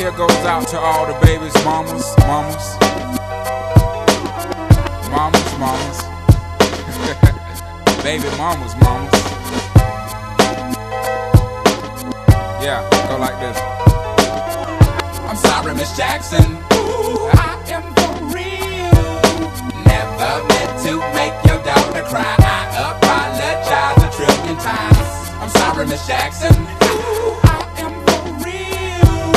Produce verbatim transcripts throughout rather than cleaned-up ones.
here goes out to all the babies, mamas, mamas, mamas, mamas, baby mamas, mamas. Yeah, go like this. I'm sorry, Miss Jackson. Ooh, I am for real. Never meant to make your daughter cry. I apologize a trillion times. I'm sorry, Miss Jackson. Ooh, I am for real.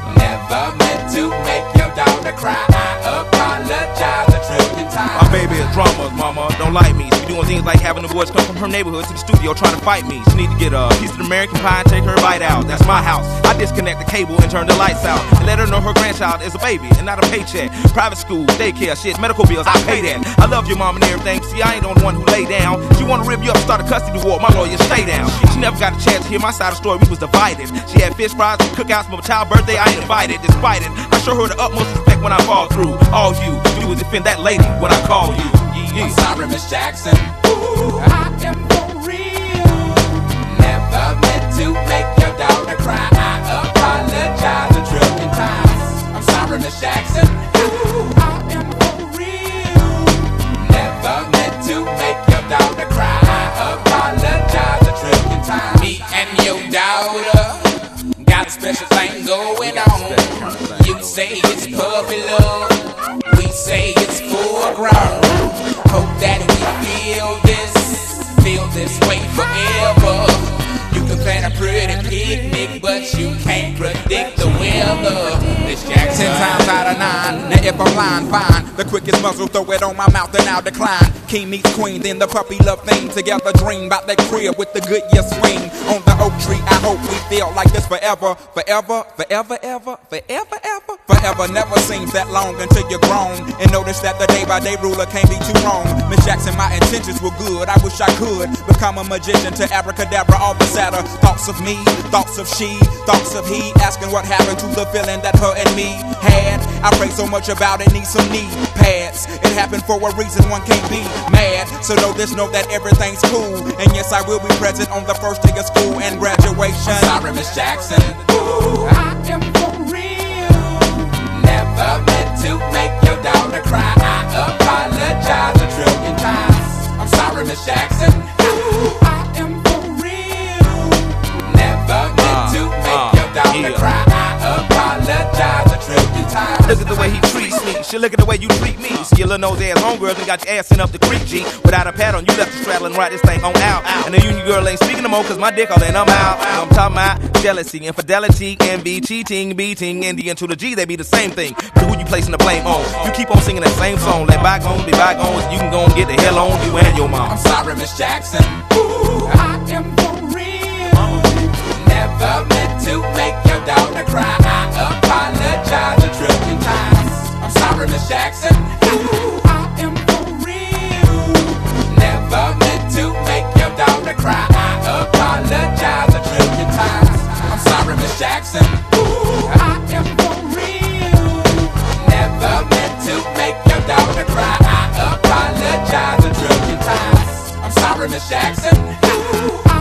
Never meant to make your daughter cry. I apologize a trillion times. My baby is drama, mama, don't like me. She doing things like having the boys come from her neighborhood to the studio trying to fight me. She need to get a piece of the American pie and take her bite out. That's my house. I disconnect the cable and turn the lights out and let her know her grandchild is a baby and not a paycheck. Private school, daycare, shit, medical bills, I pay that. I love your mom and everything. See, I ain't the only one who lay down. She wanna rip you up and start a custody war. My lawyer, stay down. She never got a chance to hear my side of the story. We was divided. She had fish fries, cookouts for my child's birthday. I ain't invited. Despite it, I show her the utmost respect when I fall through. All you do is defend that lady when I call you. I'm sorry, Miss Jackson. Ooh, I am for real. Never meant to make your daughter cry. I apologize a trillion times. I'm sorry, Miss Jackson. Ooh, I am for real. Never meant to make your daughter cry. I apologize a trillion times. Me and your daughter got a special thing going on. You say it's puppy love, we say it's full grown. Hope that we feel this, feel this way forever. You can plan a pretty picnic, but you can't predict the weather. This Jackson. Ten times out of nine, now if I'm lying, fine. The quickest muzzle, throw it on my mouth and I'll decline. King meets queen, then the puppy love thing. Together dream about that crib with the good year swing. On the oak tree, I hope we feel like this forever. Forever, forever, ever, forever, ever. Forever never seems that long until you're grown. And notice that the day by day ruler can't be too wrong. Miss Jackson, my intentions were good. I wish I could become a magician to abracadabra all the sadder. Thoughts of me, thoughts of she, thoughts of he. Asking what happened to the feeling that her and me had. I pray so much about it, need some knee pads. It happened for a reason, one can't be mad. So know this, know that everything's cool. And yes, I will be present on the first day of school and graduation. I'm sorry, Miss Jackson. Ooh, I am for real. Never meant to make your daughter cry. I apologize a trillion times. I'm sorry, Miss Jackson. Ooh, I am for real. Never meant to make your daughter cry. I apologize a trillion times. Look at the way he treats me. Shit, look at the way you treat me. See your little nose ass homegirl and got your ass sent up the creek, G. Without a pad on, you left the straddle and ride this thing on out. And the union girl ain't speaking no more cause my dick all in, I'm out. I'm talking about jealousy, infidelity, envy, cheating, beating, and the N to the G, they be the same thing. But who you placing the blame on? You keep on singing that same song. Let bygones be bygones, you can go and get the hell on you and your mom. I'm sorry, Miss Jackson. Ooh, I am for real. Never meant to make your daughter cry. I apologize a trillion times. I'm sorry, Miss Jackson. Ooh, I am for real. Never meant to make your daughter cry. I apologize a trillion times. I'm sorry, Miss Jackson. Ooh, I am for real. Never meant to make your daughter cry. I apologize a trillion times. I'm sorry, Miss Jackson. Ooh,